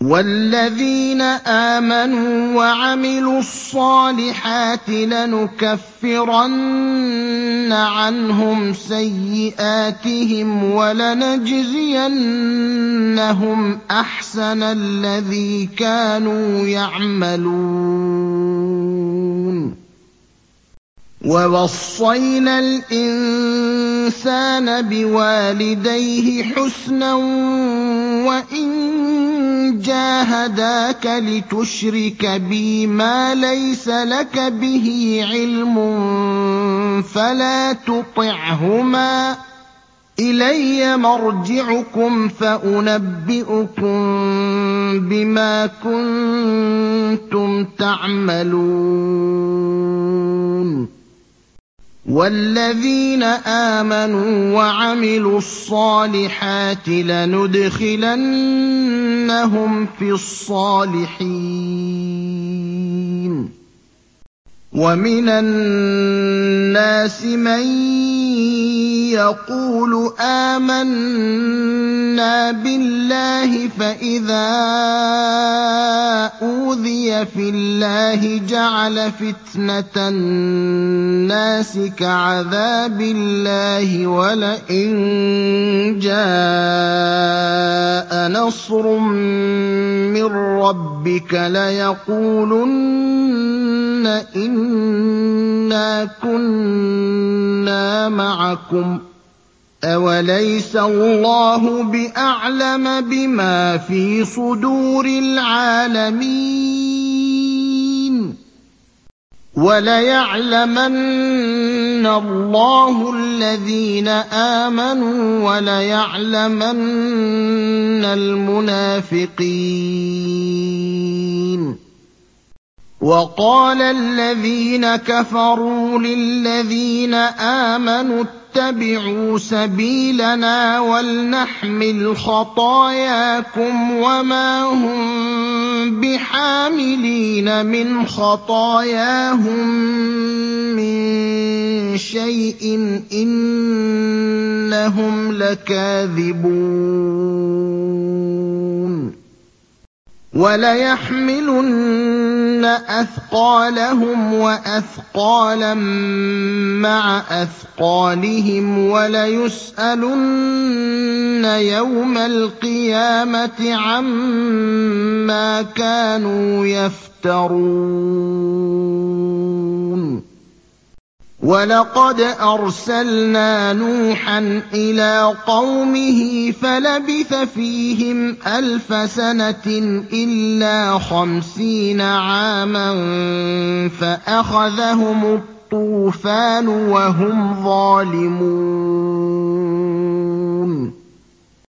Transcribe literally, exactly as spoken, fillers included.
وَالَّذِينَ آمَنُوا وَعَمِلُوا الصَّالِحَاتِ لَنُكَفِّرَنَّ عَنْهُمْ سَيِّئَاتِهِمْ وَلَنَجْزِيَنَّهُمْ أَحْسَنَ الَّذِي كَانُوا يَعْمَلُونَ وَوَصَّيْنَا الْإِنسَانَ بِوَالِدَيْهِ حُسْنًا وَإِن جَاهَدَاكَ لِتُشْرِكَ بِي مَا لَيْسَ لَكَ بِهِ عِلْمٌ فَلَا تُطِعْهُمَا ۚ إِلَيَّ مَرْجِعُكُمْ فَأُنَبِّئُكُم بِمَا كُنتُمْ تَعْمَلُونَ وَالَّذِينَ آمَنُوا وَعَمِلُوا الصَّالِحَاتِ لَنُدْخِلَنَّهُمْ فِي الصَّالِحِينَ وَمِنَ النَّاسِ مَن يَقُولُ آمَنَّا بِاللَّهِ فَإِذَا أُوذِيَ فِي اللَّهِ جَعَلَ فِتْنَةَ النَّاسِ كَعَذَابِ اللَّهِ وَلَئِن جَاءَ نَصْرٌ مِّن رَّبِّكَ لَيَقُولُنَّ إِنَّا كُنَّا مَعَكُمْ ۚ أَوَلَيْسَ اللَّهُ بِأَعْلَمَ بِمَا فِي صُدُورِ الْعَالَمِينَ وَلَيَعْلَمَنَّ اللَّهُ الَّذِينَ آمَنُوا وَلَيَعْلَمَنَّ الْمُنَافِقِينَ وَقَالَ الَّذِينَ كَفَرُوا لِلَّذِينَ آمَنُوا اتَّبِعُوا سَبِيلَنَا وَلْنَحْمِلْ خَطَايَاكُمْ وَمَا هُم بِحَامِلِينَ مِنْ خَطَايَاهُم مِّن شَيْءٍ إِنَّهُمْ لَكَاذِبُونَ وَلَيَحْمِلُنَّ أَثْقَالَهُمْ وَأَثْقَالًا مَّعَ أَثْقَالِهِمْ وَلَيُسْأَلُنَّ يَوْمَ الْقِيَامَةِ عَمَّا كَانُوا يَفْتَرُونَ وَلَقَدْ أَرْسَلْنَا نُوحًا إِلَىٰ قَوْمِهِ فَلَبِثَ فِيهِمْ أَلْفَ سَنَةٍ إِلَّا خَمْسِينَ عَامًا فَأَخَذَهُمُ الطُّوفَانُ وَهُمْ ظَالِمُونَ